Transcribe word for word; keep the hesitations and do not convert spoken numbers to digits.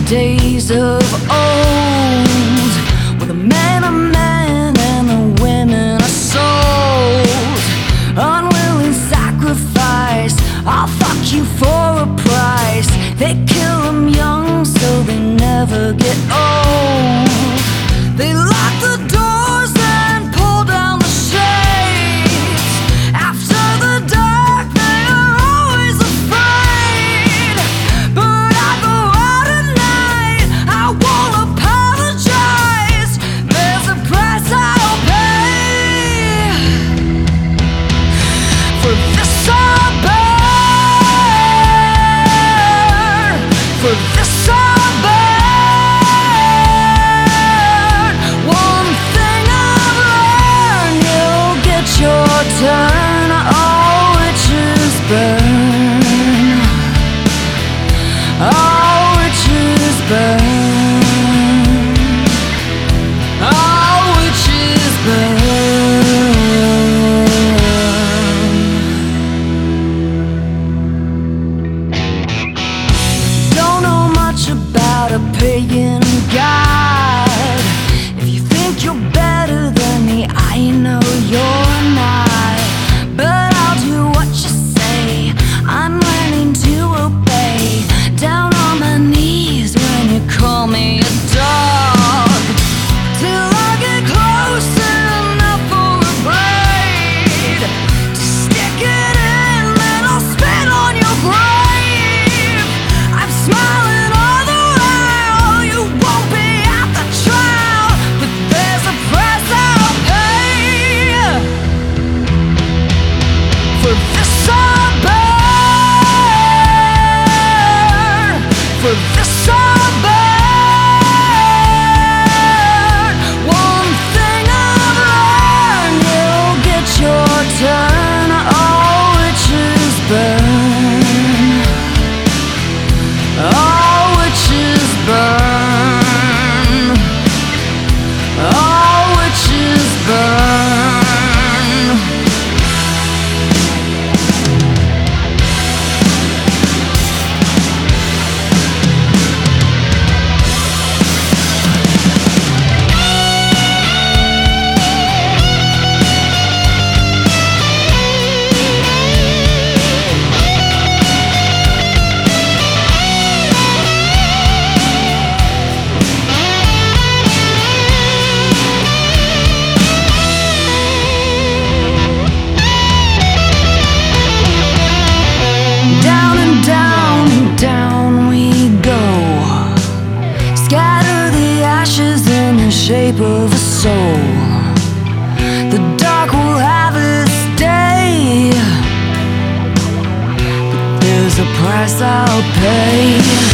days of old, where the men are men and the women are souls. Unwilling sacrifice, I'll fuck you for a price. They kill them young so they never get old. They lock the doors and pull down the shades. After the dark they are always afraid. But I go out at night, I won't apologize. There's a price I'll pay. For this I'll burn. For this I'll burn. Your turn, all witches burn. All witches burn. All witches burn. Don't know much about a pagan god. If you think you're better than me, I know you're. Call me a dog till I get close enough for a blade to stick it in, then I'll spit on your grave. I'm smiling all the while, you won't be at the trial, but there's a price I'll pay. For this I'll burn. For this I'll burn. Turn, all witches burn. All witches burn. All witches burn. Shape of a soul, the dark will have its day, but there's a price I'll pay.